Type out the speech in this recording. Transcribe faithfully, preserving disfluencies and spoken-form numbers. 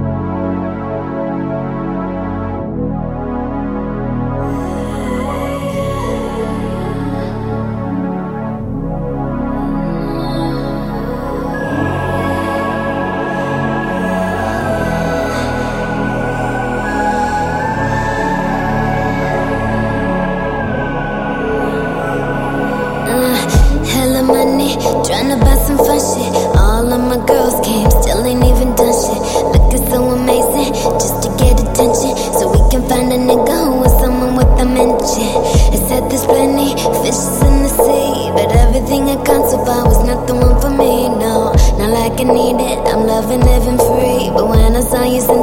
Tryna buy some fun shit. All of my girls came, still ain't even done shit. Looking so amazing, just to get attention. So we can find a nigga who is someone with a mention. It said there's plenty fishes in the sea, but everything I got so far was not the one for me, no. Not like I need it, I'm loving living free. But when I saw you